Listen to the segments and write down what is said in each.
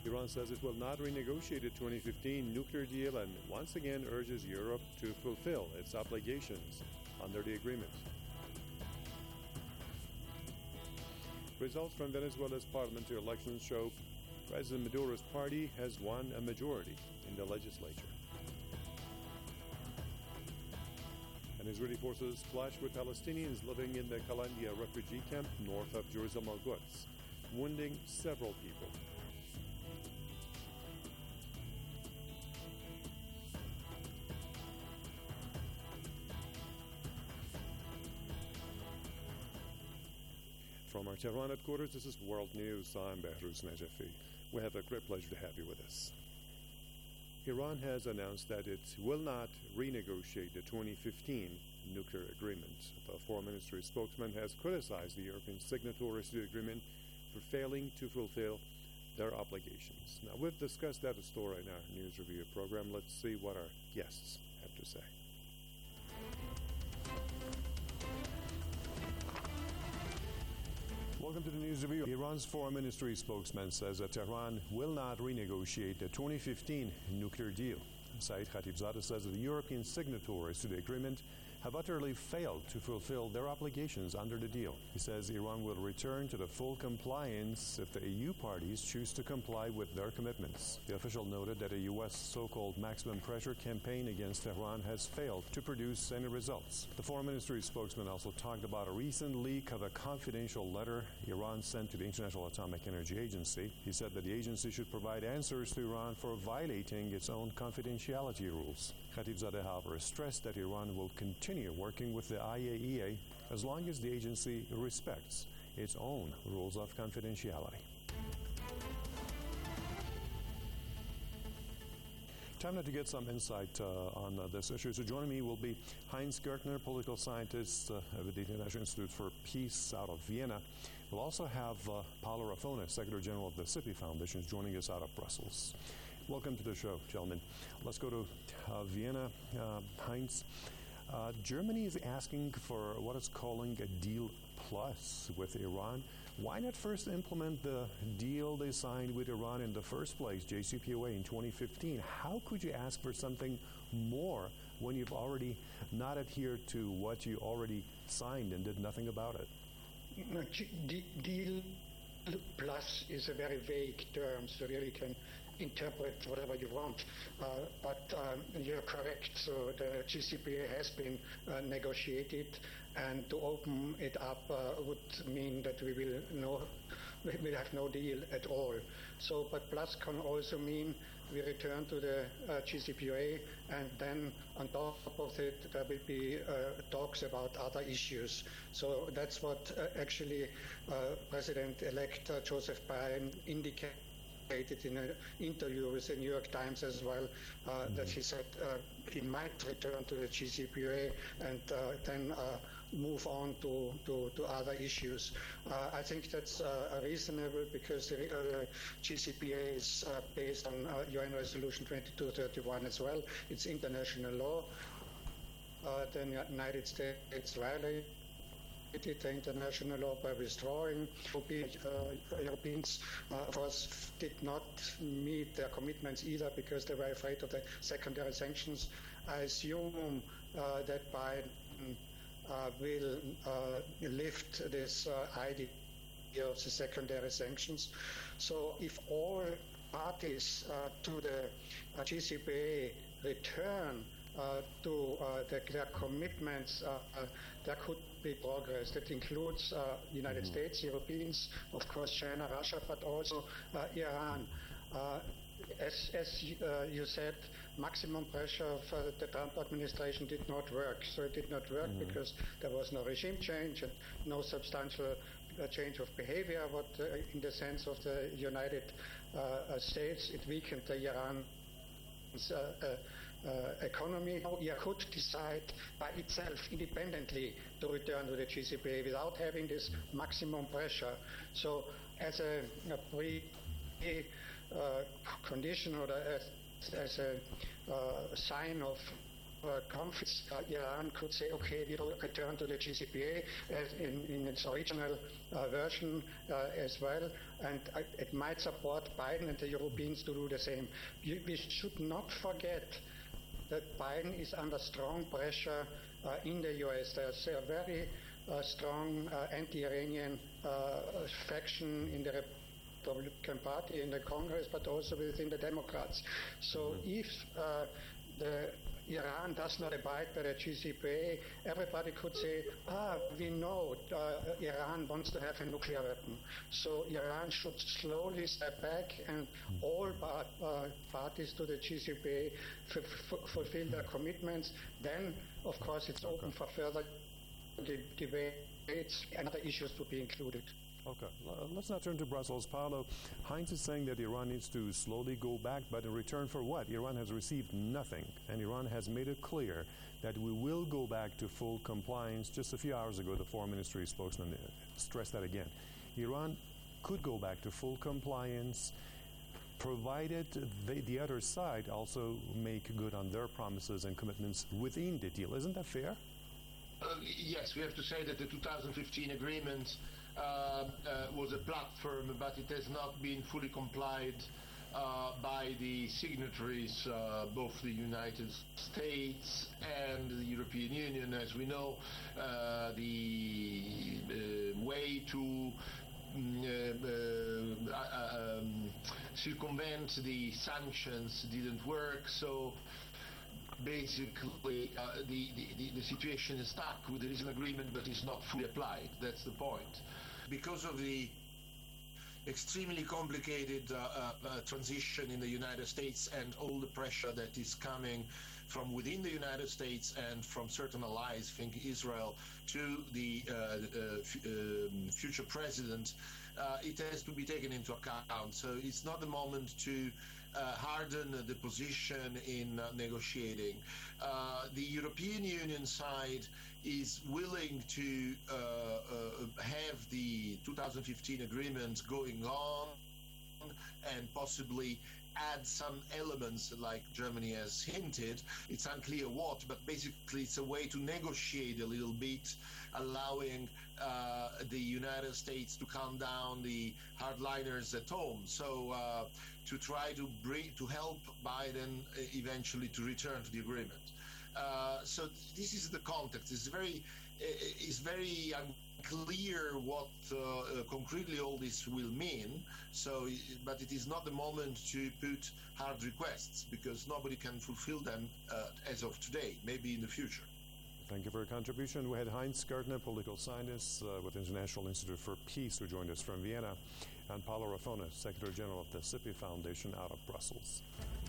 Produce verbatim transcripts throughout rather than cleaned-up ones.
Iran says it will not renegotiate the twenty fifteen nuclear deal and once again urges Europe to fulfill its obligations under the agreement. Results from Venezuela's parliamentary elections show President Maduro's party has won a majority in the legislature. And Israeli forces clash with Palestinians living in the Kalandia refugee camp north of Jerusalem al-Quds, wounding several people. From our Tehran headquarters, this is World News. I'm Behruz Najafi. We have a great pleasure to have you with us. Iran has announced that it will not renegotiate the twenty fifteen nuclear agreement. The foreign ministry spokesman has criticized the European signatories to the agreement for failing to fulfill their obligations. Now, we've discussed that story in our news review program. Let's see what our guests have to say. Welcome to the news review. Iran's foreign ministry spokesman says that Tehran will not renegotiate the twenty fifteen nuclear deal. Saeed Khatibzadeh says that the European signatories to the agreement have utterly failed to fulfill their obligations under the deal. He says Iran will return to the full compliance if the E U parties choose to comply with their commitments. The official noted that a U S so-called maximum pressure campaign against Tehran has failed to produce any results. The foreign ministry spokesman also talked about a recent leak of a confidential letter Iran sent to the International Atomic Energy Agency. He said that the agency should provide answers to Iran for violating its own confidentiality rules. Khatibzadeh, however, stressed that Iran will continue working with the I A E A as long as the agency respects its own rules of confidentiality. Time now to get some insight uh, on uh, this issue. So joining me will be Heinz Gertner, political scientist uh, at the International Institute for Peace out of Vienna. We'll also have uh, Paolo Raffone, Secretary General of the SIPI Foundation, joining us out of Brussels. Welcome to the show, gentlemen. Let's go to uh, Vienna. Uh, Heinz, uh, Germany is asking for what it's calling a deal plus with Iran. Why not first implement the deal they signed with Iran in the first place, J C P O A, in twenty fifteen? How could you ask for something more when you've already not adhered to what you already signed and did nothing about it? No, deal plus is a very vague term, so really can interpret whatever you want. Uh, but um, you're correct. So the J C P O A has been uh, negotiated, and to open it up uh, would mean that we will no, we will have no deal at all. So, but plus can also mean we return to the uh, J C P O A, and then on top of it there will be uh, talks about other issues. So that's what uh, actually uh, President-elect uh, Joseph Biden indicated in an interview with the New York Times as well, uh, mm-hmm. that he said uh, he might return to the J C P O A and uh, then uh, move on to, to, to other issues. Uh, I think that's uh, reasonable because the uh, J C P O A is uh, based on uh, U N Resolution twenty-two thirty-one as well. It's international law. Uh, the United States violated the international law by withdrawing. Uh, Europeans, uh, of course, did not meet their commitments either because they were afraid of the secondary sanctions. I assume uh, that Biden uh, will uh, lift this uh, idea of the secondary sanctions. So if all parties uh, to the uh, J C P O A return Uh, to uh, the, their commitments, uh, uh, there could be progress. That includes uh, United mm-hmm. States, Europeans, of course China, Russia, but also uh, Iran. Uh, as as uh, you said, maximum pressure of uh, the Trump administration did not work. So it did not work mm-hmm. because there was no regime change and no substantial uh, change of behavior. What uh, in the sense of the United uh, States, it weakened the Iran Uh, uh, uh, economy. It could decide by itself independently to return to the J C P O A without having this maximum pressure. So as a, a pre uh, condition or as, as a uh, sign of uh, conflicts, uh, Iran could say, okay, we will return to the G C P A as in, in its original uh, version uh, as well, and uh, it might support Biden and the Europeans to do the same. You, we should not forget that Biden is under strong pressure uh, in the U S. There's a very uh, strong uh, anti-Iranian uh, faction in the Republican Party, in the Congress, but also within the Democrats. So mm-hmm. if uh, the Iran does not abide by the G C P A, everybody could say, ah, we know uh, Iran wants to have a nuclear weapon. So Iran should slowly step back and all part, uh, parties to the G C P A f- f- fulfill their commitments. Then, of course, it's okay. open for further de- debates and other issues to be included. Okay, let's now turn to Brussels. Paolo, Heinz is saying that Iran needs to slowly go back, but in return for what? Iran has received nothing, and Iran has made it clear that we will go back to full compliance. Just a few hours ago, the Foreign Ministry spokesman stressed that again. Iran could go back to full compliance, provided they, the other side also make good on their promises and commitments within the deal. Isn't that fair? Uh, yes, we have to say that the two thousand fifteen agreement Uh, uh, was a platform, but it has not been fully complied uh, by the signatories, uh, both the United States and the European Union. As we know, uh, the uh, way to mm, uh, uh, um, circumvent the sanctions didn't work, so basically uh, the, the, the situation is stuck. There is an agreement, but it's not fully applied. That's the point. Because of the extremely complicated uh, uh, transition in the United States and all the pressure that is coming from within the United States and from certain allies, think Israel, to the uh, uh, f- uh, future president, uh, it has to be taken into account. So it's not the moment to uh, harden the position in uh, negotiating. Uh, the European Union side is willing to uh, uh, have the two thousand fifteen agreement going on and possibly add some elements like Germany has hinted. It's unclear what, but basically it's a way to negotiate a little bit, allowing uh, the United States to calm down the hardliners at home. So uh, to try to bring, to help Biden eventually to return to the agreement. Uh, so this is the context. It's very, it's very unclear what uh, uh, concretely all this will mean. So, but it is not the moment to put hard requests because nobody can fulfill them uh, as of today. Maybe in the future. Thank you for your contribution. We had Heinz Gärtner, political scientist uh, with International Institute for Peace, who joined us from Vienna, and Paolo Raffona, Secretary General of the S I P I Foundation out of Brussels.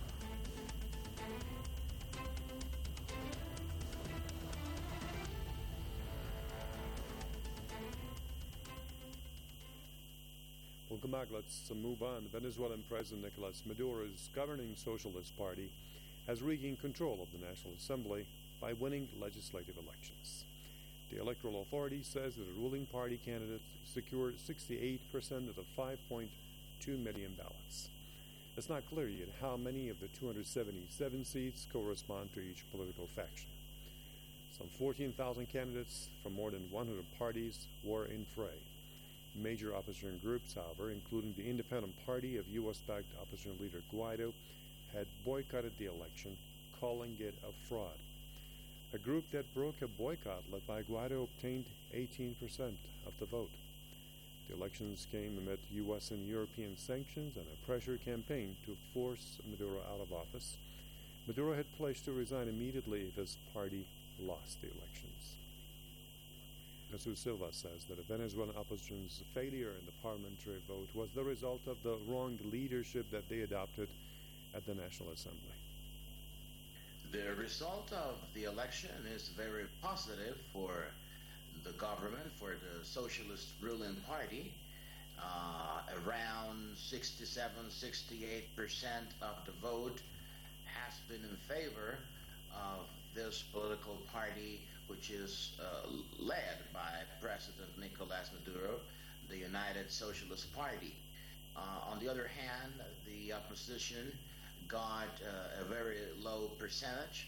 Welcome back. Let's move on. Venezuelan President Nicolas Maduro's governing Socialist Party has regained control of the National Assembly by winning legislative elections. The Electoral Authority says that the ruling party candidate secured sixty-eight percent of the five point two million ballots. It's not clear yet how many of the two hundred seventy-seven seats correspond to each political faction. Some fourteen thousand candidates from more than one hundred parties were in fray. Major opposition groups, however, including the Independent Party of U S-backed opposition leader Guaido, had boycotted the election, calling it a fraud. A group that broke a boycott led by Guaido obtained eighteen percent of the vote. The elections came amid U S and European sanctions and a pressure campaign to force Maduro out of office. Maduro had pledged to resign immediately if his party lost the elections. Jesus Silva says that the Venezuelan opposition's failure in the parliamentary vote was the result of the wrong leadership that they adopted at the National Assembly. The result of the election is very positive for the government, for the Socialist ruling party. Uh, around sixty-seven, sixty-eight percent of the vote has been in favor of this political party, which is uh, led by President Nicolas Maduro, the United Socialist Party. Uh, on the other hand, the opposition got uh, a very low percentage,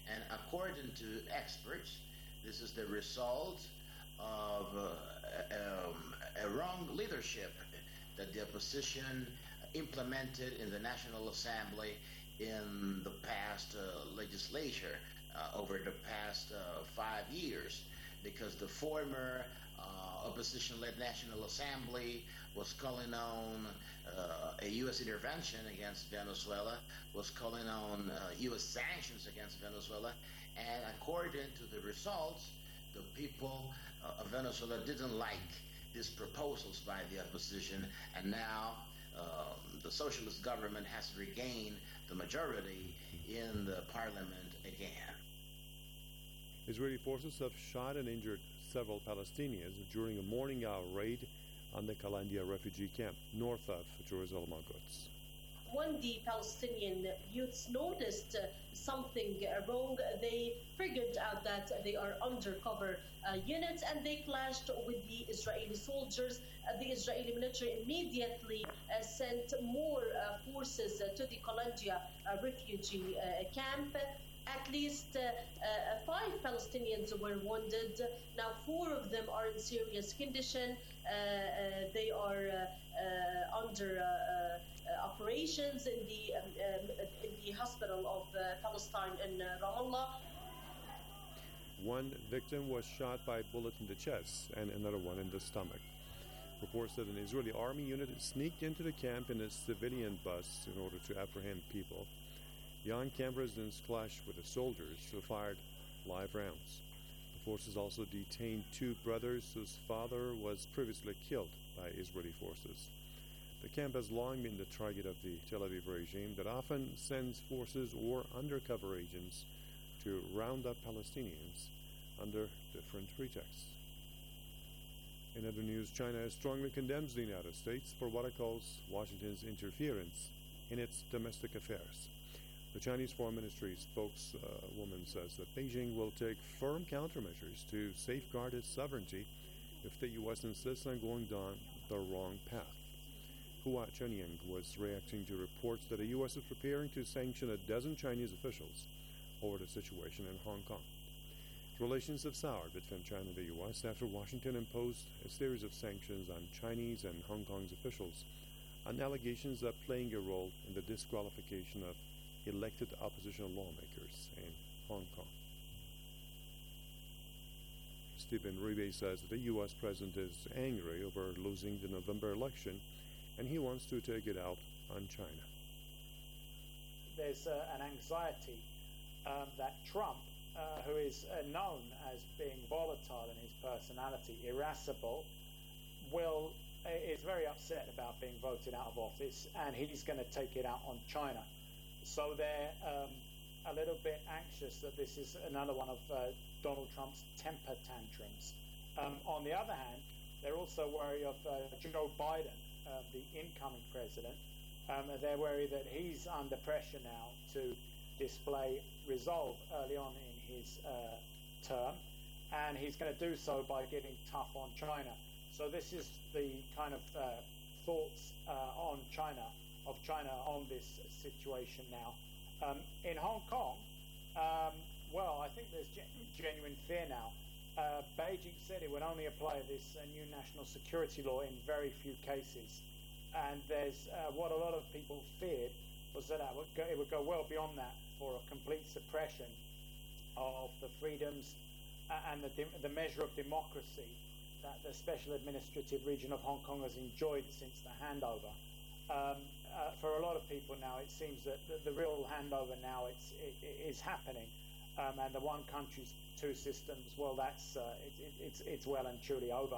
And according to experts, this is the result of uh, um, a wrong leadership that the opposition implemented in the National Assembly in the past uh, legislature uh, over the past uh, five years, because the former uh, opposition-led National Assembly was calling on uh, a U S intervention against Venezuela, was calling on uh, U S sanctions against Venezuela, and according to the results, the people uh, of Venezuela didn't like these proposals by the opposition, and now uh, the socialist government has regained the majority in the parliament again. Israeli forces have shot and injured several Palestinians during a morning hour raid on the Kalandia refugee camp north of Jerusalem Al-Quds. When the Palestinian youths noticed uh, something uh, wrong, they figured out that they are undercover uh, units, and they clashed with the Israeli soldiers. Uh, the Israeli military immediately uh, sent more uh, forces uh, to the Kalandia uh, refugee uh, camp. At least uh, uh, five Palestinians were wounded. Now four of them are in serious condition. Uh, uh, they are uh, uh, under uh, uh, operations in the um, um, in the hospital of uh, Palestine in uh, Ramallah. One victim was shot by a bullet in the chest and another one in the stomach. Reports that an Israeli army unit sneaked into the camp in a civilian bus in order to apprehend people. Young camp residents clashed with the soldiers who fired live rounds. The forces also detained two brothers whose father was previously killed by Israeli forces. The camp has long been the target of the Tel Aviv regime that often sends forces or undercover agents to round up Palestinians under different pretexts. In other news, China strongly condemns the United States for what it calls Washington's interference in its domestic affairs. The Chinese Foreign Ministry spokeswoman says that Beijing will take firm countermeasures to safeguard its sovereignty if the U S insists on going down the wrong path. Hua Chunying was reacting to reports that the U S is preparing to sanction a dozen Chinese officials over the situation in Hong Kong. Relations have soured between China and the U S after Washington imposed a series of sanctions on Chinese and Hong Kong's officials on allegations of playing a role in the disqualification of elected opposition lawmakers in Hong Kong. Stephen Ribe says that the U S president is angry over losing the November election, and he wants to take it out on China. There's uh, an anxiety um, that Trump, uh, who is uh, known as being volatile in his personality, irascible, will uh, is very upset about being voted out of office, and he's going to take it out on China. So they're um, a little bit anxious that this is another one of uh, Donald Trump's temper tantrums. Um, on the other hand, they're also worried of uh, Joe Biden, uh, the incoming president. Um, they're worried that he's under pressure now to display resolve early on in his uh, term, and he's going to do so by getting tough on China. So this is the kind of uh, thoughts uh, on China, of China on this situation now. Um, in Hong Kong, um, well, I think there's gen- genuine fear now. Uh, Beijing said it would only apply this uh, new national security law in very few cases. And there's uh, what a lot of people feared was that it would, go, it would go well beyond that for a complete suppression of the freedoms and the, de- the measure of democracy that the Special Administrative Region of Hong Kong has enjoyed since the handover. Um, uh, for a lot of people now, it seems that the, the real handover now it's, it, it is happening. Um, and the one country, two systems, well, that's uh, it, it, it's, it's well and truly over.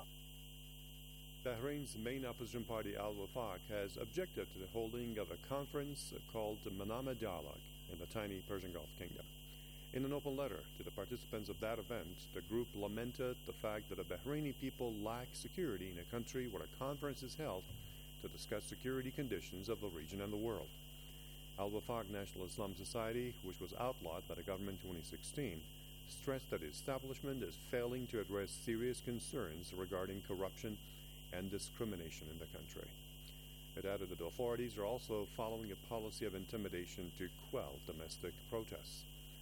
Bahrain's main opposition party, Al-Wafaq, has objected to the holding of a conference called the Manama Dialogue in the tiny Persian Gulf kingdom. In an open letter to the participants of that event, the group lamented the fact that the Bahraini people lack security in a country where a conference is held to discuss security conditions of the region and the world. Al-Wafaq National Islam Society, which was outlawed by the government in twenty sixteen, stressed that the establishment is failing to address serious concerns regarding corruption and discrimination in the country. It added that the authorities are also following a policy of intimidation to quell domestic protests.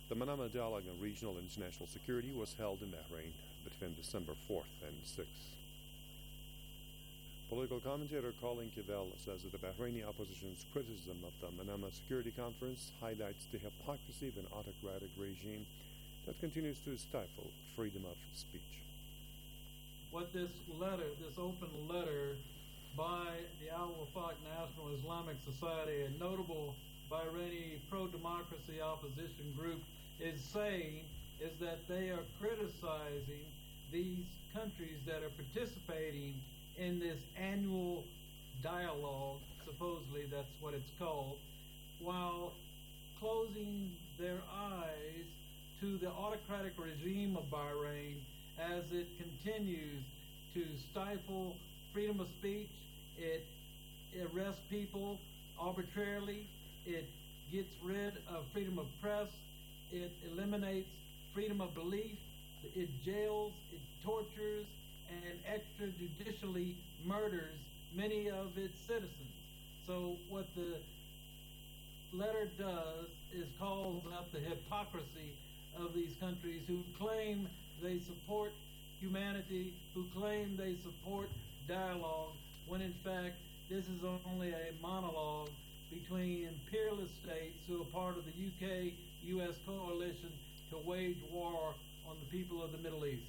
The Manama Dialogue on Regional and International Security was held in Bahrain between December fourth and sixth. Political commentator Colin Cavell says that the Bahraini opposition's criticism of the Manama Security Conference highlights the hypocrisy of an autocratic regime that continues to stifle freedom of speech. What this letter, this open letter by the Al-Wafaq National Islamic Society, a notable Bahraini pro-democracy opposition group, is saying is that they are criticizing these countries that are participating in this annual dialogue, supposedly that's what it's called, while closing their eyes to the autocratic regime of Bahrain as it continues to stifle freedom of speech. It arrests people arbitrarily. It gets rid of freedom of press. It eliminates freedom of belief. It jails, it tortures, and extrajudicially murders many of its citizens. So what the letter does is calls up the hypocrisy of these countries who claim they support humanity, who claim they support dialogue, when in fact this is only a monologue between imperialist states who are part of the U K U S coalition to wage war on the people of the Middle East.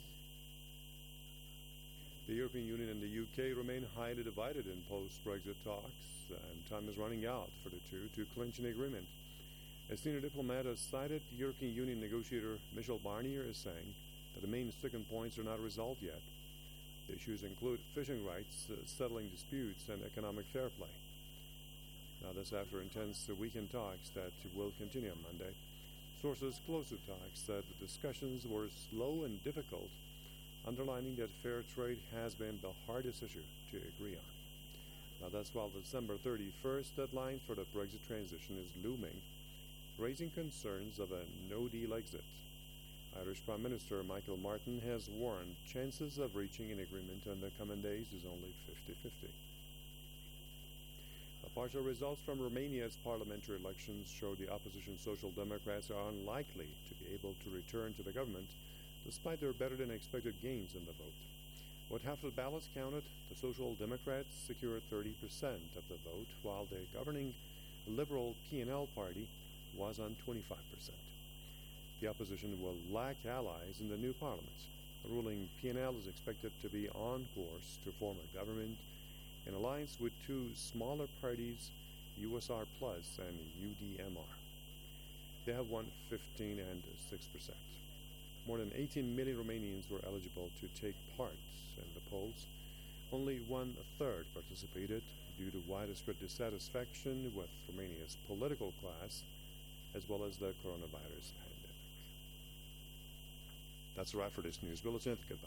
The European Union and the U K remain highly divided in post-Brexit talks, and time is running out for the two to clinch an agreement. A senior diplomat has cited European Union negotiator Michel Barnier as saying that the main sticking points are not resolved yet. The issues include fishing rights, uh, settling disputes, and economic fair play. Now, this after intense uh, weekend talks that will continue on Monday. Sources close to talks said the discussions were slow and difficult, underlining that fair trade has been the hardest issue to agree on. Now, that's while the December thirty-first deadline for the Brexit transition is looming, raising concerns of a no-deal exit. Irish Prime Minister Michael Martin has warned chances of reaching an agreement in the coming days is only fifty-fifty. The partial results from Romania's parliamentary elections show the opposition Social Democrats are unlikely to be able to return to the government despite their better-than-expected gains in the vote. With half the ballots counted, the Social Democrats secured thirty percent of the vote, while the governing Liberal P and L party was on twenty-five percent. The opposition will lack allies in the new parliament. The ruling P and L is expected to be on course to form a government in alliance with two smaller parties, U S R Plus and U D M R. They have won fifteen and six percent. More than eighteen million Romanians were eligible to take part in the polls. Only one-third participated due to widespread dissatisfaction with Romania's political class, as well as the coronavirus pandemic. That's a wrap for this news bulletin. Goodbye.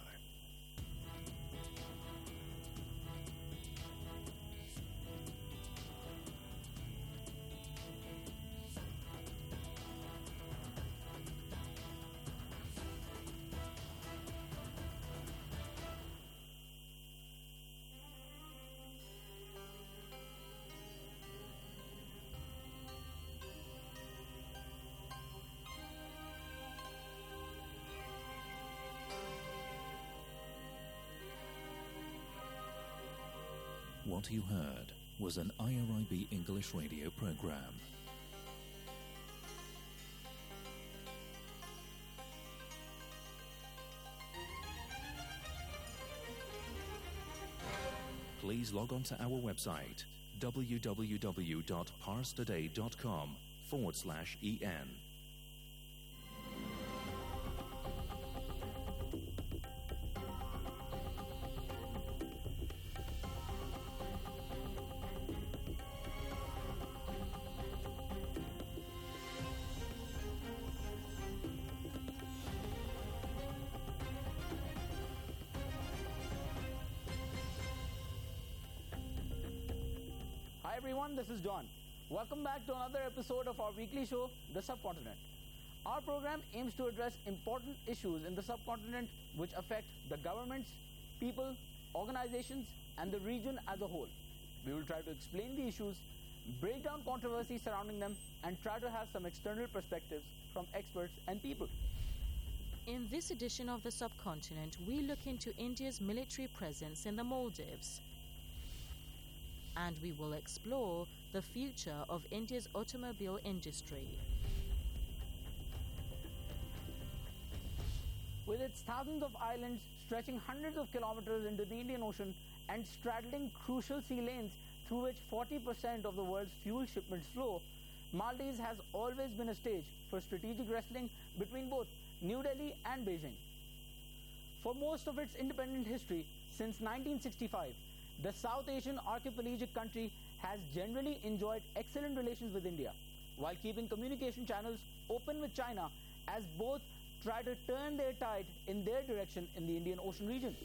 What you heard was an I R I B English radio program. Please log on to our website w w w dot pars today dot com forward slash en. Hi everyone, this is John. Welcome back to another episode of our weekly show, The Subcontinent. Our program aims to address important issues in the subcontinent which affect the governments, people, organizations, and the region as a whole. We will try to explain the issues break down controversies surrounding them, and try to have some external perspectives from experts and people. In this edition of The Subcontinent, we look into India's military presence in the Maldives. And we will explore the future of India's automobile industry. With its thousands of islands stretching hundreds of kilometers into the Indian Ocean and straddling crucial sea lanes through which forty percent of the world's fuel shipments flow, Maldives has always been a stage for strategic wrestling between both New Delhi and Beijing. For most of its independent history, since nineteen sixty-five, the South Asian archipelagic country has generally enjoyed excellent relations with India, while keeping communication channels open with China as both try to turn their tide in their direction in the Indian Ocean region.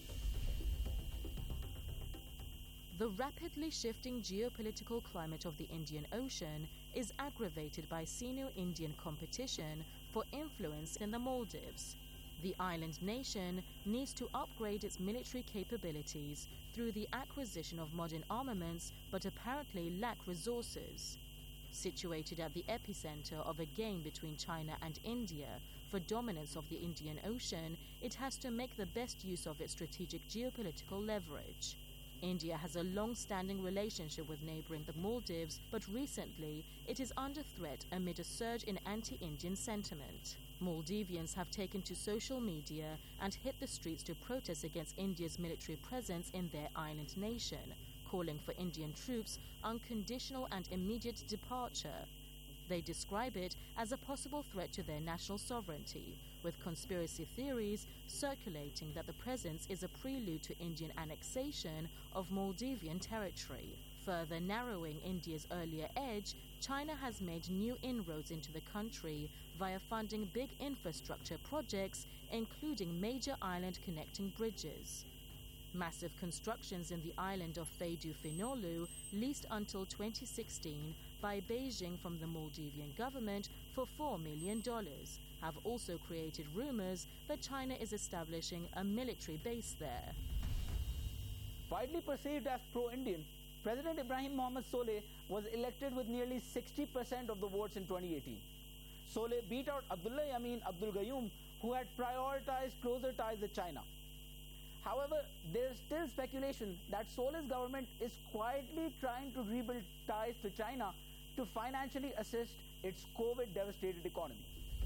The rapidly shifting geopolitical climate of the Indian Ocean is aggravated by Sino-Indian competition for influence in the Maldives. The island nation needs to upgrade its military capabilities through the acquisition of modern armaments, but apparently lack resources. Situated at the epicenter of a game between China and India for dominance of the Indian Ocean, it has to make the best use of its strategic geopolitical leverage. India has a long-standing relationship with neighboring the Maldives, but recently it is under threat amid a surge in anti-Indian sentiment. Maldivians have taken to social media and hit the streets to protest against India's military presence in their island nation, calling for Indian troops' unconditional and immediate departure. They describe it as a possible threat to their national sovereignty, with conspiracy theories circulating that the presence is a prelude to Indian annexation of Maldivian territory. Further narrowing India's earlier edge, China has made new inroads into the country via funding big infrastructure projects, including major island connecting bridges. Massive constructions in the island of Faidu Finolu, leased until twenty sixteen by Beijing from the Maldivian government for four million dollars, have also created rumors that China is establishing a military base there. Widely perceived as pro-Indian, President Ibrahim Mohamed Solih was elected with nearly sixty percent of the votes in twenty eighteen. Solih beat out Abdullah Yamin Abdul Gayoom, who had prioritized closer ties with China. However, there is still speculation that Solih's government is quietly trying to rebuild ties to China to financially assist its COVID-devastated economy.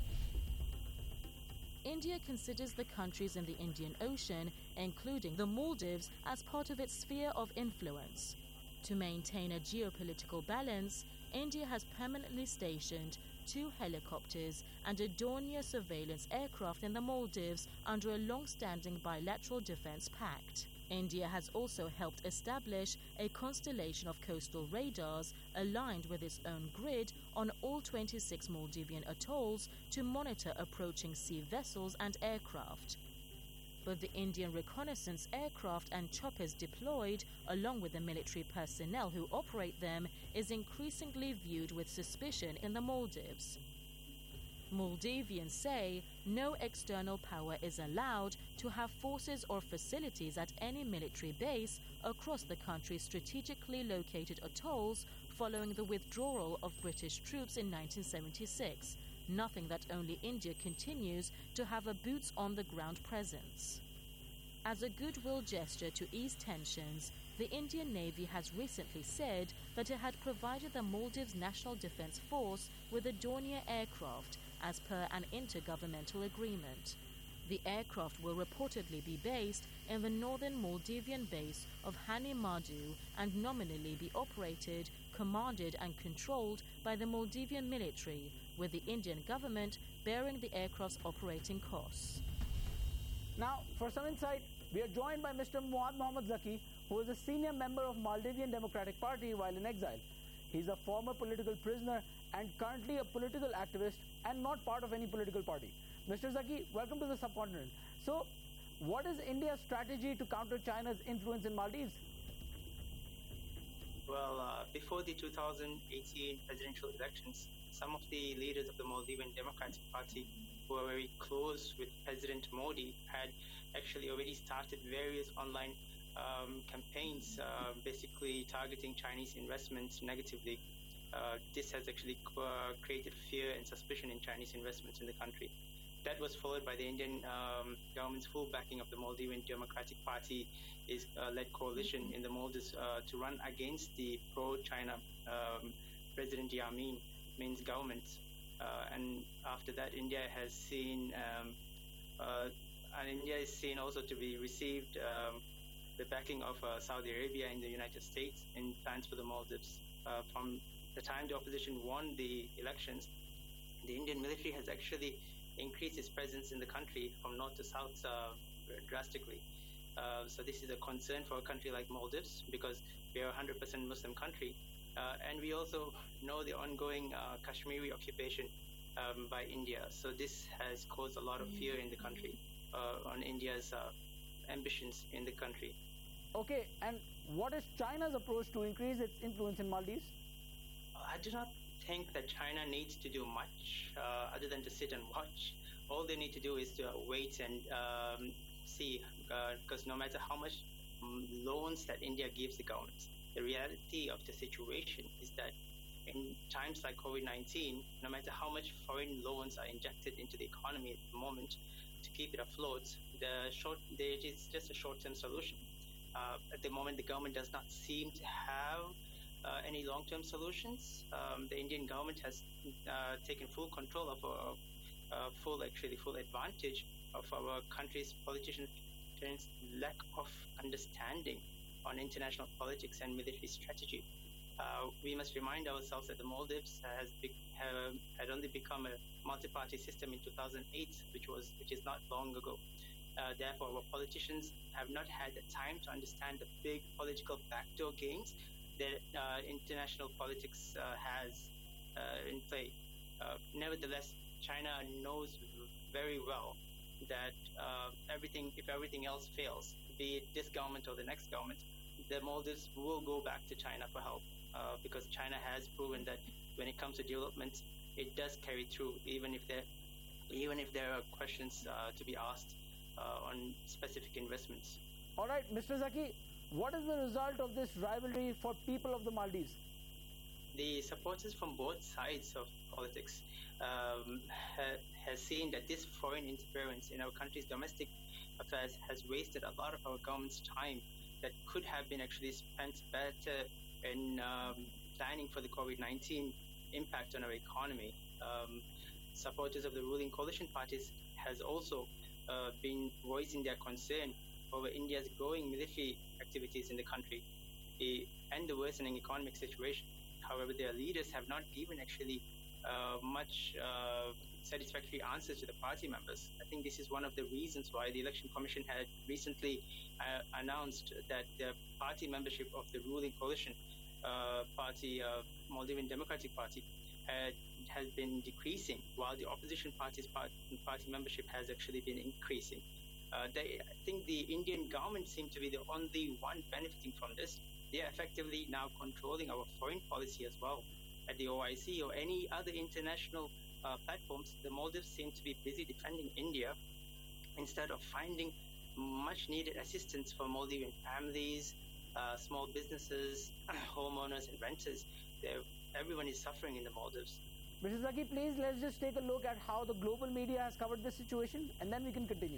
India considers the countries in the Indian Ocean, including the Maldives, as part of its sphere of influence. To maintain a geopolitical balance, India has permanently stationed two helicopters and a Dornier surveillance aircraft in the Maldives under a long-standing bilateral defense pact. India has also helped establish a constellation of coastal radars aligned with its own grid on all twenty-six Maldivian atolls to monitor approaching sea vessels and aircraft. But the Indian reconnaissance aircraft and choppers deployed, along with the military personnel who operate them, is increasingly viewed with suspicion in the Maldives. Maldivians say no external power is allowed to have forces or facilities at any military base across the country's strategically located atolls following the withdrawal of British troops in nineteen seventy-six. Nothing that only India continues to have a boots-on-the-ground presence. As a goodwill gesture to ease tensions, the Indian Navy has recently said that it had provided the Maldives National Defense Force with a Dornier aircraft as per an intergovernmental agreement. The aircraft will reportedly be based in the northern Maldivian base of Hani Madu and nominally be operated, commanded and controlled by the Maldivian military, with the Indian government bearing the aircraft's operating costs. Now, for some insight, we are joined by Mister Muad Mohammad Zaki, who is a senior member of Maldivian Democratic Party while in exile. He's a former political prisoner and currently a political activist and not part of any political party. Mister Zaki, welcome to the subcontinent. So, what is India's strategy to counter China's influence in Maldives? Well, uh, before the two thousand eighteen presidential elections, some of the leaders of the Maldivian Democratic Party, who are very close with President Modi, had actually already started various online um, campaigns, uh, basically targeting Chinese investments negatively. Uh, this has actually uh, created fear and suspicion in Chinese investments in the country. That was followed by the Indian um, government's full backing of the Maldivian Democratic Party is uh, led coalition in the Maldives uh, to run against the pro-China um, President Yamin Min's government. Uh, and after that, India has seen, um, uh, and India is seen also to be received um, the backing of uh, Saudi Arabia and the United States in plans for the Maldives. Uh, from the time the opposition won the elections, the Indian military has actually increased its presence in the country from north to south uh, drastically. Uh, so this is a concern for a country like Maldives because we are a one hundred percent Muslim country. Uh, and we also know the ongoing uh, Kashmiri occupation um, by India. So this has caused a lot of fear in the country uh, on India's uh, ambitions in the country. Okay, and what is China's approach to increase its influence in Maldives? I do not think that China needs to do much uh, other than to sit and watch. All they need to do is to wait and um, see, because uh, no matter how much um, loans that India gives the government, the reality of the situation is that in times like COVID nineteen, no matter how much foreign loans are injected into the economy at the moment to keep it afloat, the short, it is just a short-term solution. Uh, at the moment, the government does not seem to have Uh, any long-term solutions. Um, the Indian government has uh, taken full control of our, uh, full actually full advantage of our country's politicians' lack of understanding on international politics and military strategy. Uh, we must remind ourselves that the Maldives has be- have, had only become a multi-party system in two thousand eight, which was which is not long ago. Uh, therefore, our politicians have not had the time to understand the big political backdoor games that uh, international politics uh, has uh, in play. Uh, nevertheless, China knows very well that uh, everything, if everything else fails, be it this government or the next government, the Maldives will go back to China for help uh, because China has proven that when it comes to development, it does carry through, even if there, even if there are questions uh, to be asked uh, on specific investments. All right, Mister Zaki, what is the result of this rivalry for people of the Maldives? The supporters from both sides of politics um, ha- has seen that this foreign interference in our country's domestic affairs has wasted a lot of our government's time that could have been actually spent better in um, planning for the COVID nineteen impact on our economy. Um, supporters of the ruling coalition parties has also uh, been voicing their concern over India's growing military activities in the country the, and the worsening economic situation. However, their leaders have not given actually uh, much uh, satisfactory answers to the party members. I think this is one of the reasons why the Election Commission had recently uh, announced that the party membership of the ruling coalition uh, party, uh, Maldivian Democratic Party, had, has been decreasing, while the opposition party's part, party membership has actually been increasing. Uh, they, I think the Indian government seems to be the only one benefiting from this. They are effectively now controlling our foreign policy as well. At the O I C or any other international uh, platforms, the Maldives seem to be busy defending India instead of finding much needed assistance for Maldivian families, uh, small businesses, homeowners and renters. They're, everyone is suffering in the Maldives. Mister Zaki, please let's just take a look at how the global media has covered this situation and then we can continue.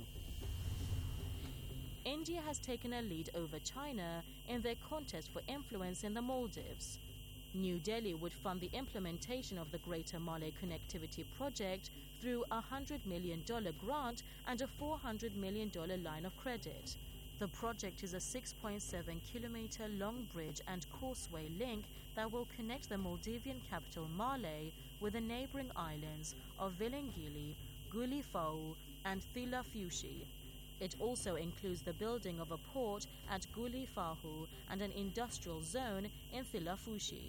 India has taken a lead over China in their contest for influence in the Maldives. New Delhi would fund the implementation of the Greater Malay Connectivity Project through a one hundred million dollars grant and a four hundred million dollars line of credit. The project is a six point seven kilometer long bridge and causeway link that will connect the Maldivian capital Malé with the neighboring islands of Vilingili, Guli Fau, and Thila Fushi. It also includes the building of a port at Guli Fahu and an industrial zone in Thila Fushi.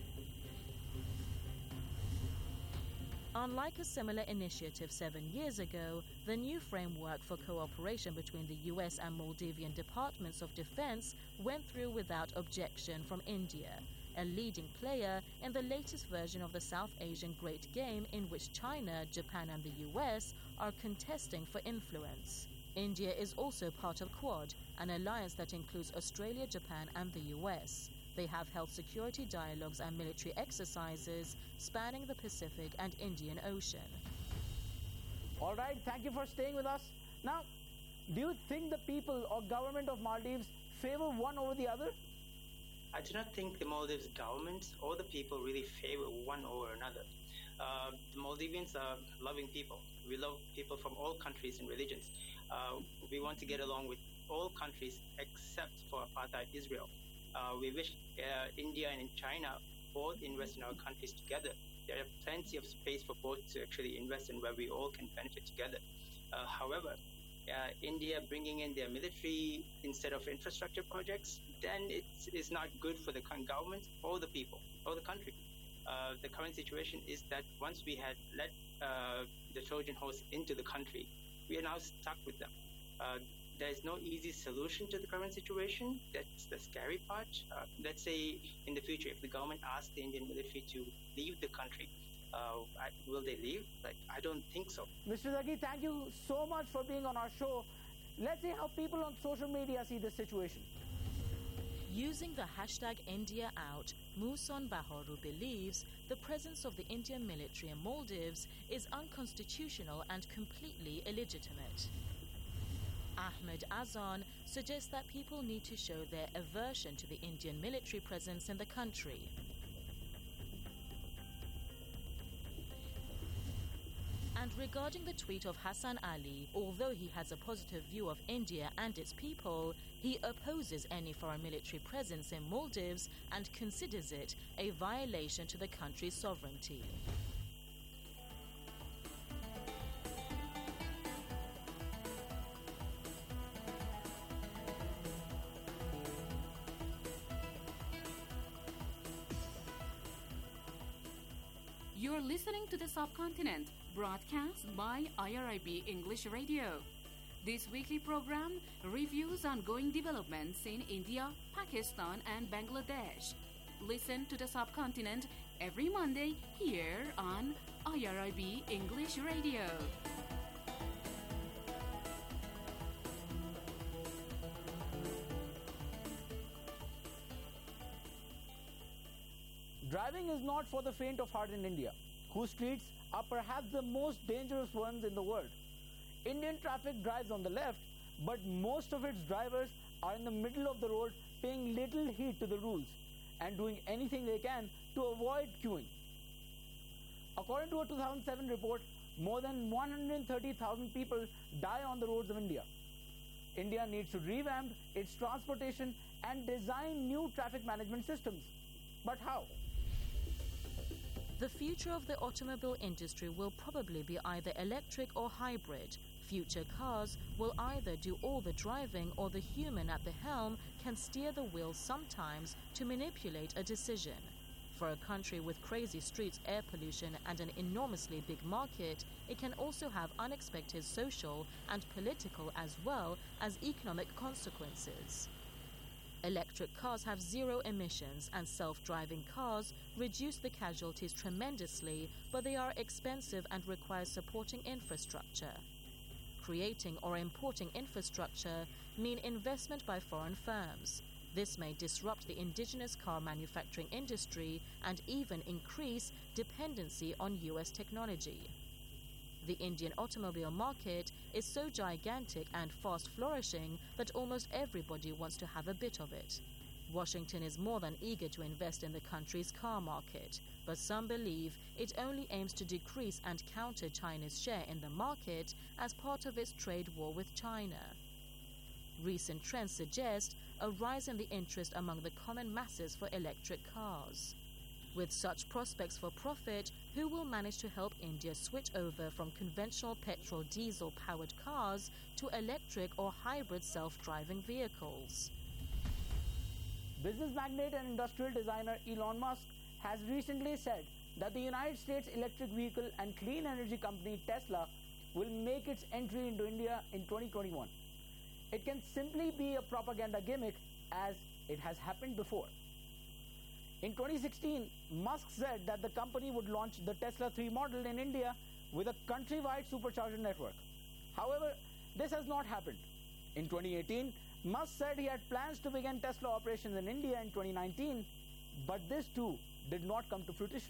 Unlike a similar initiative seven years ago, the new framework for cooperation between the U S and Maldivian Departments of Defense went through without objection from India, a leading player in the latest version of the South Asian Great Game in which China, Japan and the U S are contesting for influence. India is also part of Quad, an alliance that includes Australia, Japan and the U S. They have held security dialogues and military exercises spanning the Pacific and Indian Ocean. All right, thank you for staying with us. Now, do you think the people or government of Maldives favor one over the other? I do not think the Maldives government or the people really favor one over another. Uh, the Maldivians are loving people. We love people from all countries and religions. Uh, we want to get along with all countries except for apartheid Israel. Uh, we wish uh, India and China both invest in our countries together. There are plenty of space for both to actually invest in where we all can benefit together. Uh, however, uh, India bringing in their military instead of infrastructure projects, then it's, it's not good for the current government or the people or the country. Uh, the current situation is that once we had let uh, the Trojan horse into the country, we are now stuck with them. Uh, there is no easy solution to the current situation. That's the scary part. Uh, let's say in the future, if the government asks the Indian military to leave the country, uh, will they leave? Like, I don't think so. Mister Zaki, thank you so much for being on our show. Let's see how people on social media see this situation. Using the hashtag IndiaOut, Muson Bahoru believes the presence of the Indian military in Maldives is unconstitutional and completely illegitimate. Ahmed Azan suggests that people need to show their aversion to the Indian military presence in the country. And regarding the tweet of Hassan Ali, although he has a positive view of India and its people, he opposes any foreign military presence in Maldives and considers it a violation to the country's sovereignty. You're listening to The Subcontinent, broadcast by I R I B English Radio. This weekly program reviews ongoing developments in India, Pakistan, and Bangladesh. Listen to The Subcontinent every Monday here on I R I B English Radio. Driving is not for the faint of heart in India, whose streets are perhaps the most dangerous ones in the world. Indian traffic drives on the left, but most of its drivers are in the middle of the road paying little heed to the rules and doing anything they can to avoid queuing. According to a two thousand seven report, more than one hundred thirty thousand people die on the roads of India. India needs to revamp its transportation and design new traffic management systems. But how? The future of the automobile industry will probably be either electric or hybrid. Future cars will either do all the driving or the human at the helm can steer the wheel sometimes to manipulate a decision. For a country with crazy streets, air pollution, and an enormously big market, it can also have unexpected social and political as well as economic consequences. Electric cars have zero emissions, and self-driving cars reduce the casualties tremendously, but they are expensive and require supporting infrastructure. Creating or importing infrastructure mean investment by foreign firms. This may disrupt the indigenous car manufacturing industry and even increase dependency on U S technology. The Indian automobile market is so gigantic and fast flourishing that almost everybody wants to have a bit of it. Washington is more than eager to invest in the country's car market, but some believe it only aims to decrease and counter China's share in the market as part of its trade war with China. Recent trends suggest a rise in the interest among the common masses for electric cars. With such prospects for profit, who will manage to help India switch over from conventional petrol-diesel-powered cars to electric or hybrid self-driving vehicles? Business magnate and industrial designer Elon Musk has recently said that the United States electric vehicle and clean energy company Tesla will make its entry into India in twenty twenty-one. It can simply be a propaganda gimmick, as it has happened before. In twenty sixteen, Musk said that the company would launch the Tesla three model in India with a countrywide supercharger network. However, this has not happened. In twenty eighteen, Musk said he had plans to begin Tesla operations in India in twenty nineteen, but this too did not come to fruition.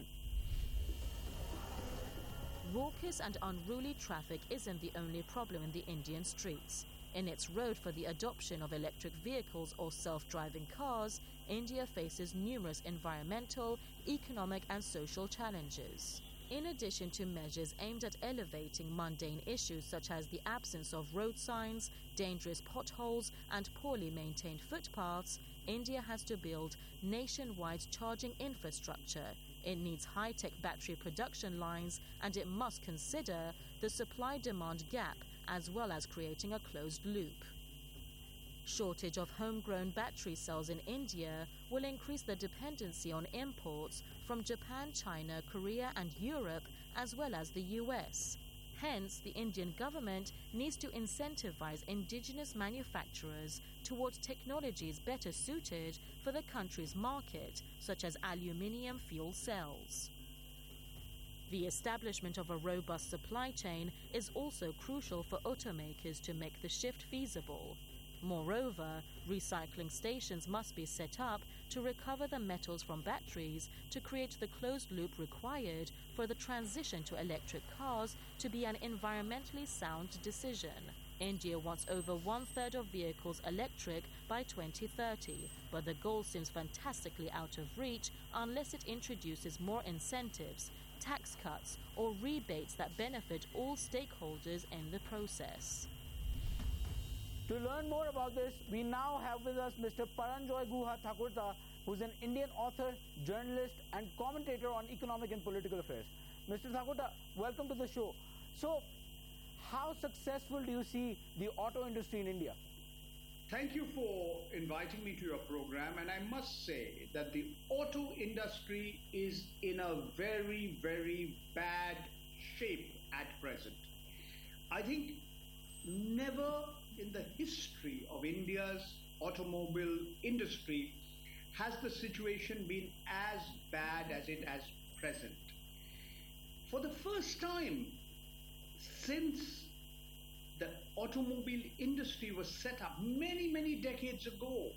Raucous and unruly traffic isn't the only problem in the Indian streets. In its road for the adoption of electric vehicles or self-driving cars, India faces numerous environmental, economic and social challenges. In addition to measures aimed at elevating mundane issues such as the absence of road signs, dangerous potholes and poorly maintained footpaths, India has to build nationwide charging infrastructure. It needs high-tech battery production lines, and it must consider the supply-demand gap as well as creating a closed loop. Shortage of homegrown battery cells in India will increase the dependency on imports from Japan, China, Korea and Europe, as well as the U S. Hence, the Indian government needs to incentivize indigenous manufacturers towards technologies better suited for the country's market, such as aluminium fuel cells. The establishment of a robust supply chain is also crucial for automakers to make the shift feasible. Moreover, recycling stations must be set up to recover the metals from batteries to create the closed loop required for the transition to electric cars to be an environmentally sound decision. India wants over one-third of vehicles electric by twenty thirty, but the goal seems fantastically out of reach unless it introduces more incentives, tax cuts, or rebates that benefit all stakeholders in the process. To learn more about this, we now have with us Mister Paranjoy Guha Thakurta, who's an Indian author, journalist, and commentator on economic and political affairs. Mister Thakurta, welcome to the show. So, how successful do you see the auto industry in India? Thank you for inviting me to your program, and I must say that the auto industry is in a very, very bad shape at present. I think never in the history of India's automobile industry has the situation been as bad as it is present. For the first time since the automobile industry was set up many, many decades ago,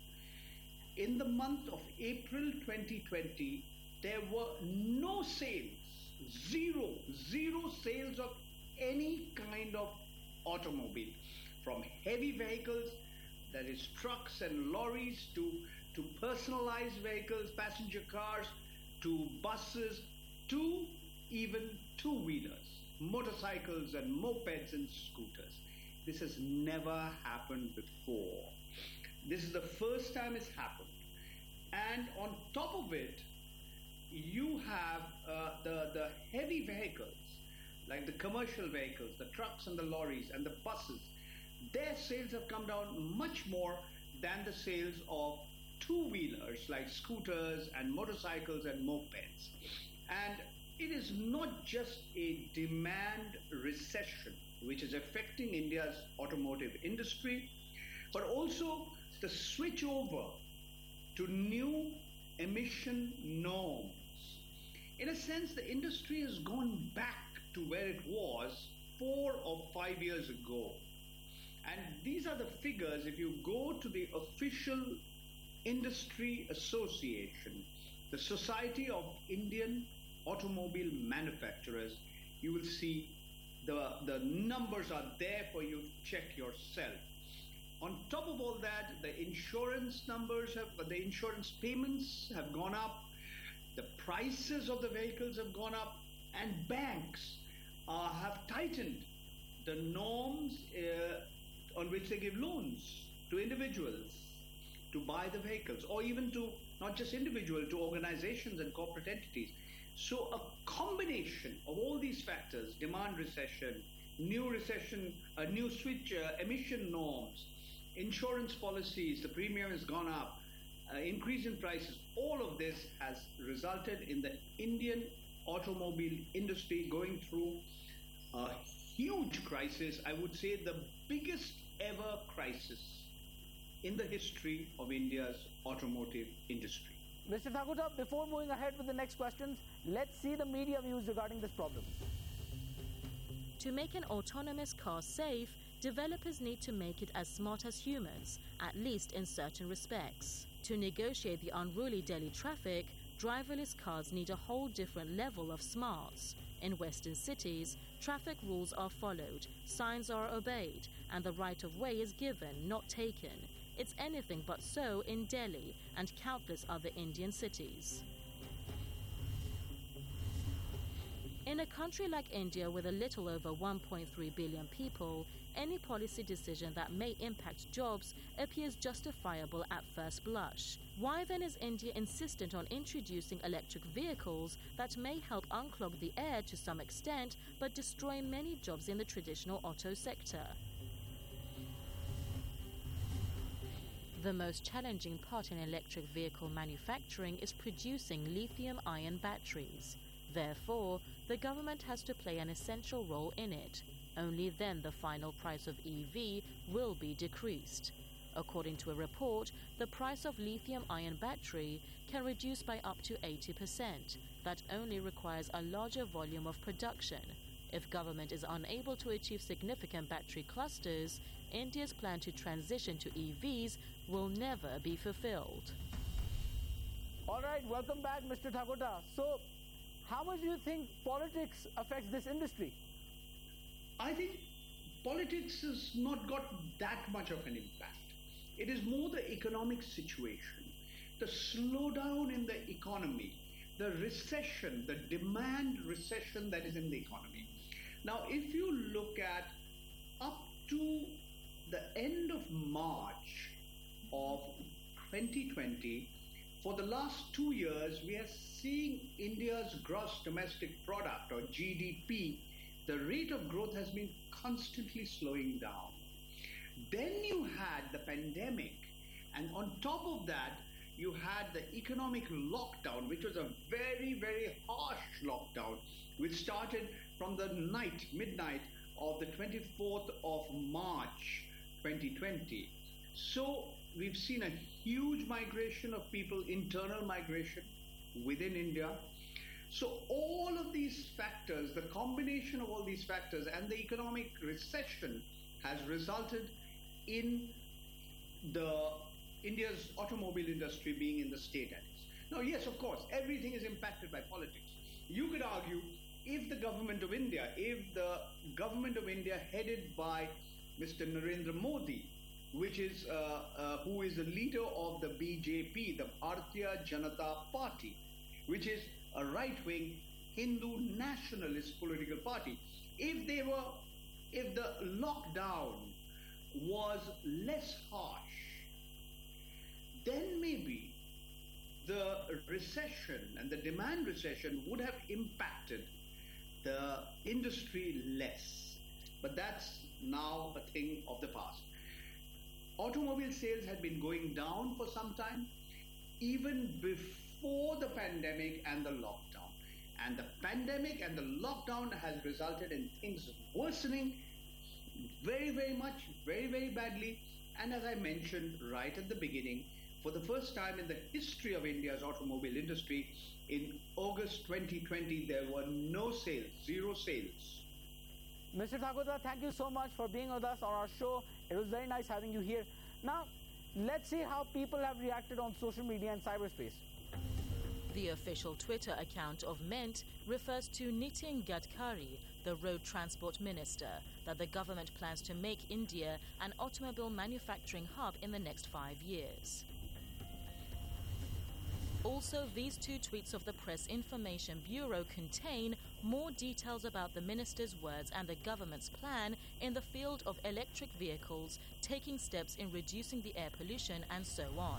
in the month of April twenty twenty, there were no sales, zero, zero sales of any kind of automobile, from heavy vehicles, that is trucks and lorries, to, to personalized vehicles, passenger cars, to buses, to even two-wheelers, motorcycles and mopeds and scooters. This has never happened before. This is the first time it's happened. And on top of it, you have uh, the, the heavy vehicles, like the commercial vehicles, the trucks and the lorries and the buses. Their sales have come down much more than the sales of two-wheelers like scooters and motorcycles and mopeds. And it is not just a demand recession which is affecting India's automotive industry, but also the switch over to new emission norms. In a sense, the industry has gone back to where it was four or five years ago. And these are the figures. If you go to the official industry association, the Society of Indian Automobile Manufacturers, you will see the, the numbers are there for you to check yourself. On top of all that, the insurance numbers have, the insurance payments have gone up, the prices of the vehicles have gone up, and banks uh, have tightened the norms uh, on which they give loans to individuals to buy the vehicles, or even to not just individual, to organizations and corporate entities. So a combination of all these factors, demand recession, new recession, a new switch, uh, emission norms, insurance policies, the premium has gone up, uh, increase in prices, all of this has resulted in the Indian automobile industry going through a huge crisis. I would say the biggest ever crisis in the history of India's automotive industry. Mister Thakurta, before moving ahead with the next questions, let's see the media views regarding this problem. To make an autonomous car safe, developers need to make it as smart as humans, at least in certain respects. To negotiate the unruly Delhi traffic, driverless cars need a whole different level of smarts. In Western cities, traffic rules are followed, signs are obeyed, and the right of way is given, not taken. It's anything but so in Delhi and countless other Indian cities. In a country like India with a little over one point three billion people, any policy decision that may impact jobs appears justifiable at first blush. Why then is India insistent on introducing electric vehicles that may help unclog the air to some extent but destroy many jobs in the traditional auto sector? The most challenging part in electric vehicle manufacturing is producing lithium-ion batteries. Therefore, the government has to play an essential role in it. Only then the final price of E V will be decreased. According to a report, the price of lithium-ion battery can reduce by up to eighty percent. That only requires a larger volume of production. If government is unable to achieve significant battery clusters, India's plan to transition to E Vs will never be fulfilled. All right, welcome back, Mister Thakota. So, how much do you think politics affects this industry? I think politics has not got that much of an impact. It is more the economic situation, the slowdown in the economy, the recession, the demand recession that is in the economy. Now, if you look at up to the end of March of twenty twenty, for the last two years, we are seeing India's gross domestic product, or G D P, the rate of growth has been constantly slowing down. Then you had the pandemic, and on top of that, you had the economic lockdown, which was a very, very harsh lockdown, which started from the night, midnight of the twenty-fourth of March twenty twenty. So we've seen a huge migration of people, internal migration within India. So all of these factors, the combination of all these factors and the economic recession has resulted in the India's automobile industry being in the state it is. Now, yes, of course, everything is impacted by politics. You could argue if the government of India, if the government of India headed by Mister Narendra Modi, which is uh, uh, who is the leader of the B J P, the Bharatiya Janata Party, which is a right-wing Hindu nationalist political party. If they were, if the lockdown was less harsh, then maybe the recession and the demand recession would have impacted the industry less. But that's now a thing of the past. Automobile sales had been going down for some time, even before the pandemic and the lockdown. And the pandemic and the lockdown has resulted in things worsening very, very much, very, very badly. And as I mentioned right at the beginning, for the first time in the history of India's automobile industry, in August twenty twenty, there were no sales, zero sales. Mister Thakota, thank you so much for being with us on our show. It was very nice having you here. Now, let's see how people have reacted on social media and cyberspace. The official Twitter account of Mint refers to Nitin Gadkari, the road transport minister, that the government plans to make India an automobile manufacturing hub in the next five years. Also, these two tweets of the Press Information Bureau contain more details about the minister's words and the government's plan in the field of electric vehicles, taking steps in reducing the air pollution and so on.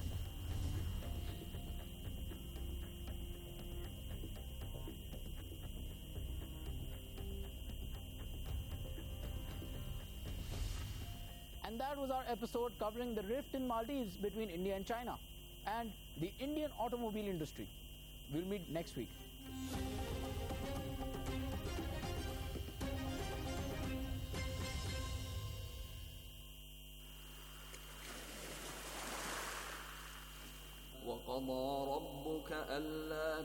And that was our episode covering the rift in Maldives between India and China and the Indian automobile industry. We'll meet next week. وقضى ربك ألا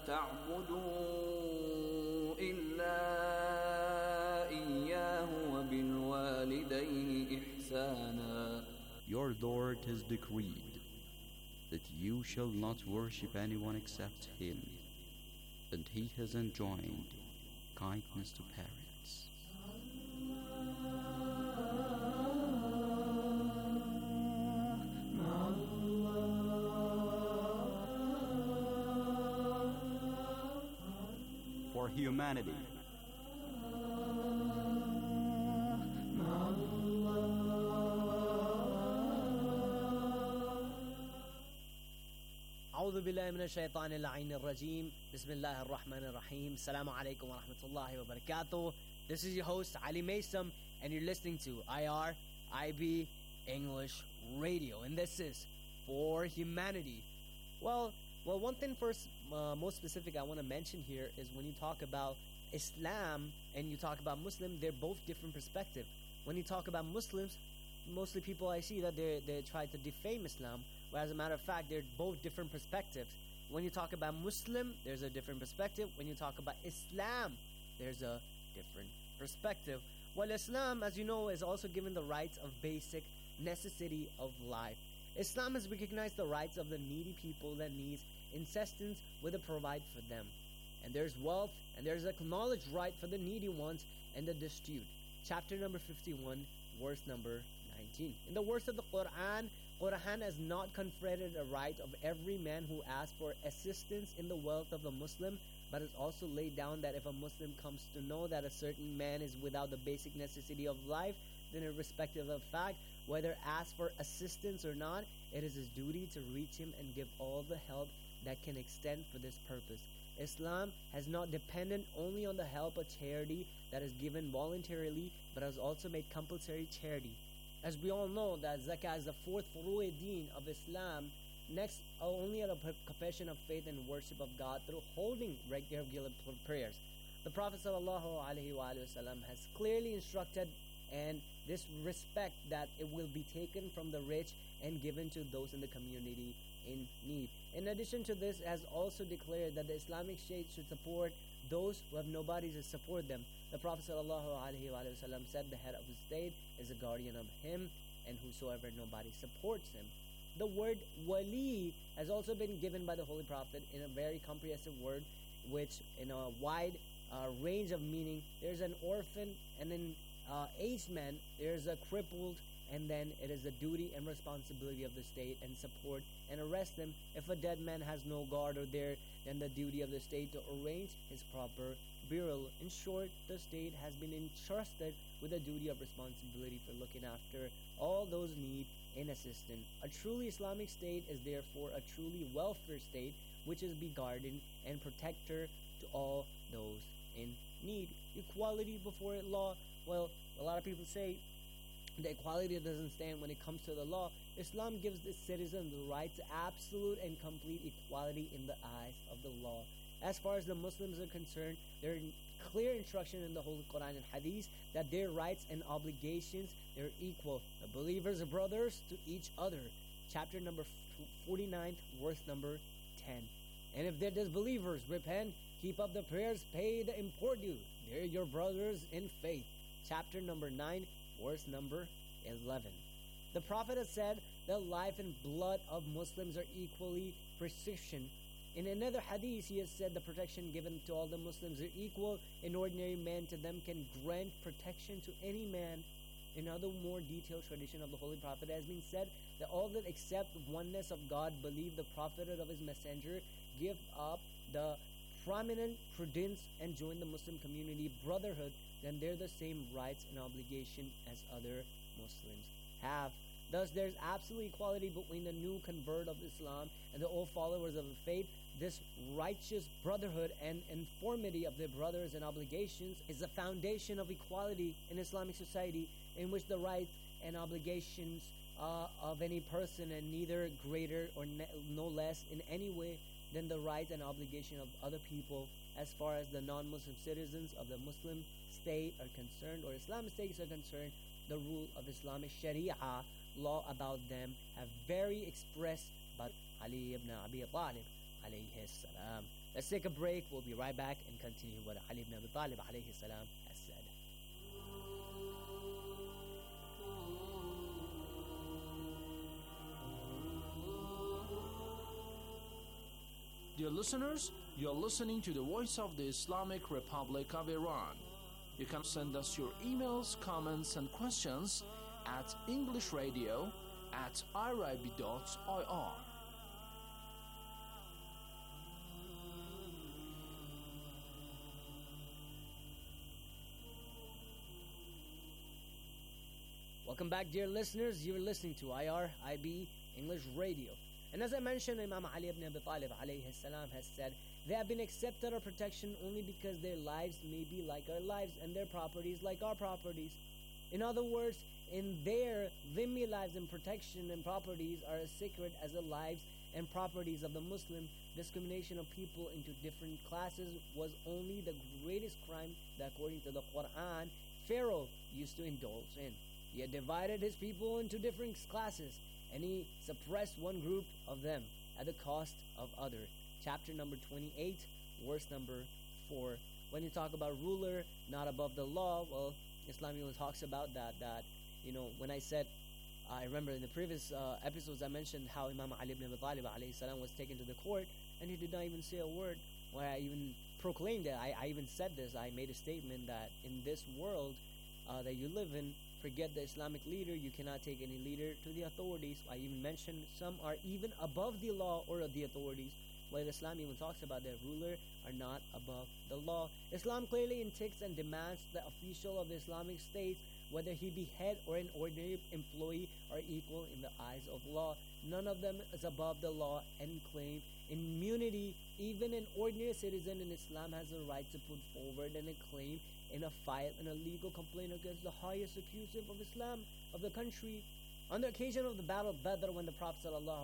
تعبدوا إلا إياه وبالوالدين وبالوالدين إحسانا. Your Lord has decreed that you shall not worship anyone except Him, and He has enjoined kindness to parents. For humanity, أعوذ بالله من الشيطان اللعين الرجيم. بسم الله الرحمن الرحيم. Assalamu alaikum wa rahmatullahi wa barakatuh. This is your host Ali Maysam, and you're listening to I R I B English Radio, and this is For Humanity. Well, well, one thing first, uh, most specific I want to mention here is when you talk about Islam and you talk about Muslim, they're both different perspectives. When you talk about Muslims, mostly people I see that they they try to defame Islam, whereas as a matter of fact, they're both different perspectives. When you talk about Muslim, there's a different perspective. When you talk about Islam, there's a different perspective. Well, Islam, as you know, is also given the rights of basic necessity of life. Islam has recognized the rights of the needy people that needs incessance with a provide for them. And there's wealth, and there's acknowledged right for the needy ones and the destitute. Chapter number fifty-one, verse number nineteen. In the words of the Quran, Quran has not conferred a right of every man who asks for assistance in the wealth of a Muslim, but has also laid down that if a Muslim comes to know that a certain man is without the basic necessity of life, then irrespective of fact, whether asked for assistance or not, it is his duty to reach him and give all the help that can extend for this purpose. Islam has not depended only on the help of charity that is given voluntarily, but has also made compulsory charity. As we all know that zakah is the fourth furu'i deen of Islam, next only at a profession of faith and worship of God through holding regular prayers. The Prophet ﷺ has clearly instructed and this respect that it will be taken from the rich and given to those in the community in need. In addition to this, has also declared that the Islamic State should support those who have nobody to support them. The Prophet ﷺ said the head of the state is a guardian of him, and whosoever nobody supports him. The word wali has also been given by the Holy Prophet in a very comprehensive word, which in a wide uh, range of meaning. There's an orphan, and then uh, aged man, there's a crippled, and then it is the duty and responsibility of the state and support and arrest them. If a dead man has no guard or there, then the duty of the state to arrange his proper burial. In short, the state has been entrusted with the duty of responsibility for looking after all those need in assistance. A truly Islamic state is therefore a truly welfare state, which is be guardian and protector to all those in need. Equality before law. Well, a lot of people say the equality doesn't stand when it comes to the law. Islam gives the citizen the right to absolute and complete equality in the eyes of the law. As far as the Muslims are concerned, there is clear instruction in the Holy Quran and Hadith that their rights and obligations, they're equal. The believers are brothers to each other. Chapter number forty-nine, verse number ten. And if they're disbelievers, repent, keep up the prayers, pay the import due. They're your brothers in faith. Chapter number nine, verse number eleven. The Prophet has said that life and blood of Muslims are equally precious. In another hadith, he has said the protection given to all the Muslims are equal. An ordinary man to them can grant protection to any man. In other more detailed tradition of the Holy Prophet, it has been said that all that accept the oneness of God, believe the prophethood of his messenger, give up the prominent prudence and join the Muslim community brotherhood, then they're the same rights and obligation as other Muslims have. Thus, there's absolute equality between the new convert of Islam and the old followers of the faith. This righteous brotherhood and informity of their brothers and obligations is the foundation of equality in Islamic society, in which the rights and obligations uh, of any person are neither greater or ne- no less in any way than the rights and obligation of other people. As far as the non-Muslim citizens of the Muslim state are concerned, or Islamic states are concerned, the rule of Islamic Sharia law about them have very expressed by Ali ibn Abi Talib alayhi salam. Let's take a break. We'll be right back and continue what Ali ibn Abi Talib alayhi salam has said. Dear listeners, you're listening to the voice of the Islamic Republic of Iran. You can send us your emails, comments, and questions at englishradio at irib dot I R. Welcome back, dear listeners. You're listening to I R I B English Radio. And as I mentioned, Imam Ali ibn Abi Talib alayhi salam has said, they have been accepted our protection only because their lives may be like our lives and their properties like our properties. In other words, in their dhimmi lives and protection and properties are as sacred as the lives and properties of the Muslim. Discrimination of people into different classes was only the greatest crime that, according to the Quran, Pharaoh used to indulge in. He had divided his people into different classes, and he suppressed one group of them at the cost of other. Chapter number twenty-eight, verse number four. When you talk about ruler not above the law, well, Islam even talks about that, that, you know, when I said, I remember in the previous uh, episodes I mentioned how Imam Ali ibn Abi Talib alayhi salam was taken to the court, and he did not even say a word, where I even proclaimed it. I, I even said this, I made a statement that in this world uh, that you live in, forget the Islamic leader, you cannot take any leader to the authorities. I even mentioned some are even above the law or the authorities, while Islam even talks about the ruler are not above the law. Islam clearly intakes and demands the official of the Islamic State, whether he be head or an ordinary employee, are equal in the eyes of law. None of them is above the law and claim immunity. Even an ordinary citizen in Islam has the right to put forward and a claim in a file and a legal complaint against the highest accuser of Islam of the country. On the occasion of the Battle of Badr, when the Prophet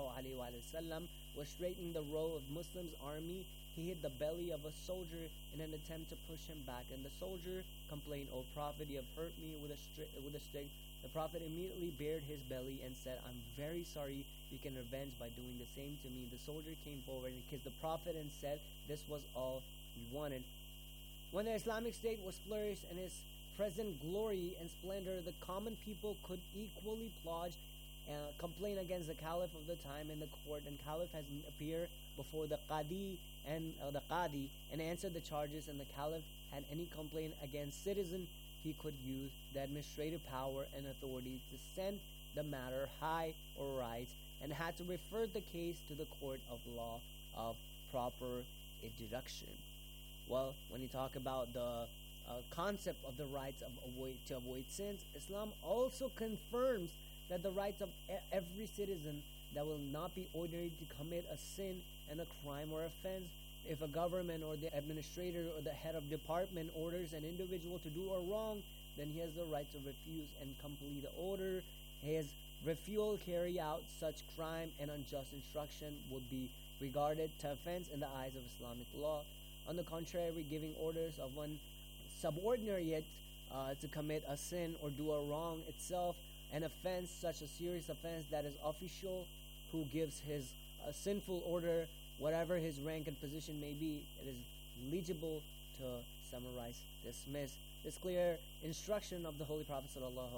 ﷺ was straightening the row of Muslims' army, he hit the belly of a soldier in an attempt to push him back, and the soldier complained, "O Prophet, you have hurt me with a, stri- with a stick." The Prophet immediately bared his belly and said, "I'm very sorry, you can revenge by doing the same to me." The soldier came forward and kissed the Prophet and said this was all he wanted. When the Islamic State was flourished in its present glory and splendor, the common people could equally pledge and uh, complain against the Caliph of the time in the court, and Caliph has appeared before the Qadi and uh, the Qadi and answered the charges, and the Caliph had any complaint against citizen, he could use the administrative power and authority to send the matter high or right, and had to refer the case to the court of law of proper deduction. Well, when you talk about the uh, concept of the rights of avoid, to avoid sins, Islam also confirms that the rights of e- every citizen that will not be ordered to commit a sin and a crime or offense. If a government or the administrator or the head of department orders an individual to do a wrong, then he has the right to refuse and complete the order. His refusal carry out such crime and unjust instruction would be regarded to offense in the eyes of Islamic law. On the contrary, giving orders of one subordinate uh, to commit a sin or do a wrong itself, an offense, such a serious offense that is official who gives his uh, sinful order, whatever his rank and position may be, it is legible to summarize, dismiss. This clear instruction of the Holy Prophet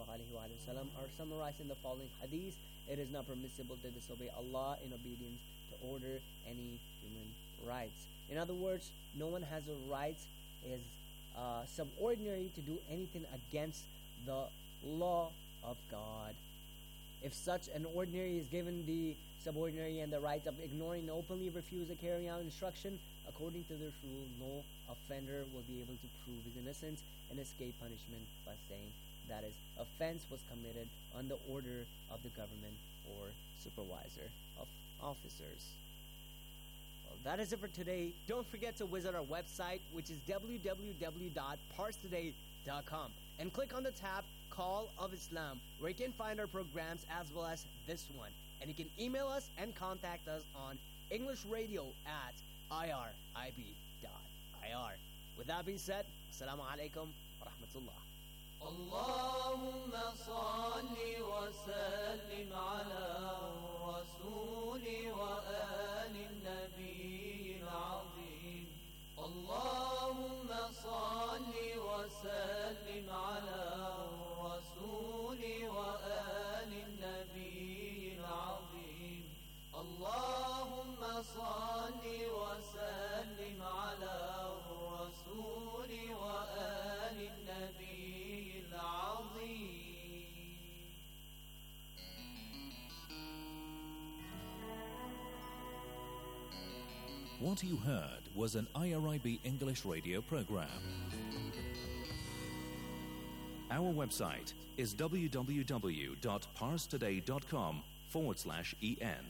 ﷺ are summarized in the following hadith. It is not permissible to disobey Allah in obedience to order any human rights. In other words, no one has a right, is uh, subordinary to do anything against the law of God. If such an ordinary is given the subordinary and the right of ignoring, openly refuse to carry out instruction according to this rule, no offender will be able to prove his innocence and escape punishment by saying that his offense was committed on the order of the government or supervisor of officers. Well, that is it for today. Don't forget to visit our website, which is w w w dot pars today dot com, and click on the tab Call of Islam, where you can find our programs as well as this one. And you can email us and contact us on English Radio at irib dot I R. With that being said, Assalamu alaikum wa rahmatullah. اللهم صل وسلم على الرسول وآل النبي العظيم. اللهم صل وسلم على الرسول وآل النبي العظيم. اللهم صل وسلم What you heard was an I R I B English radio program. Our website is www.parstoday.com forward slash en.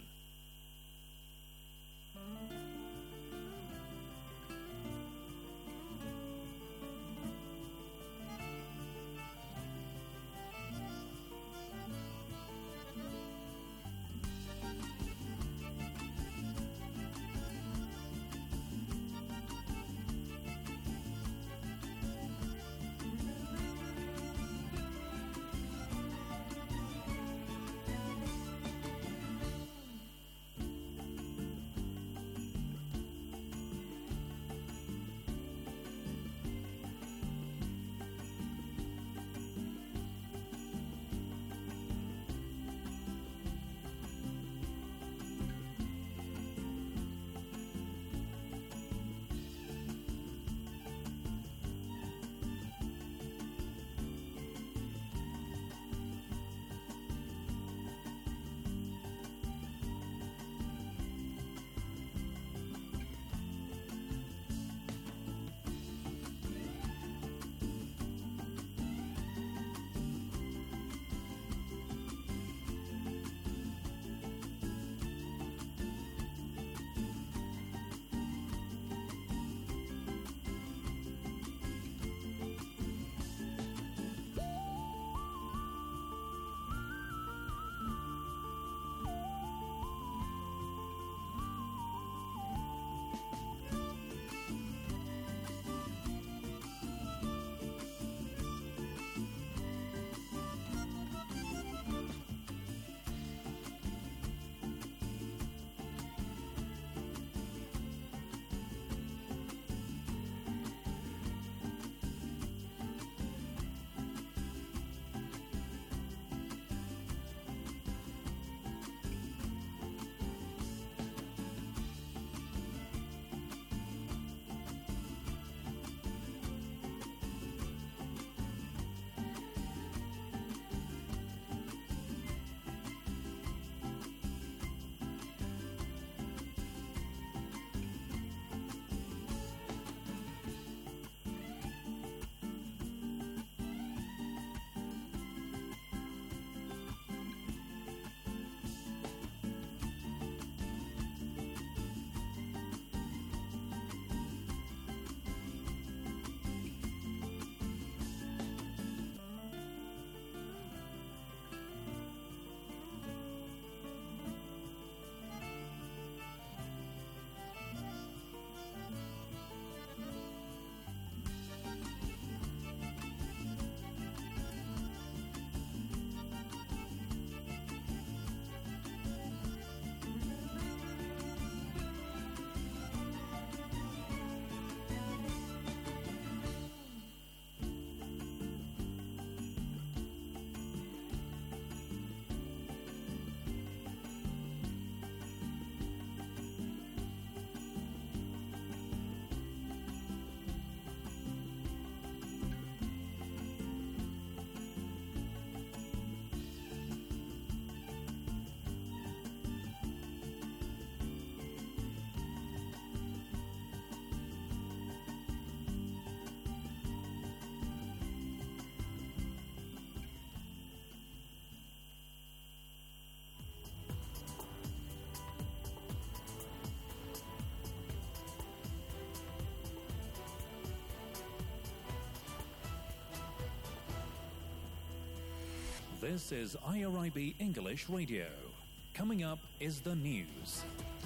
This is I R I B English Radio. Coming up is the news.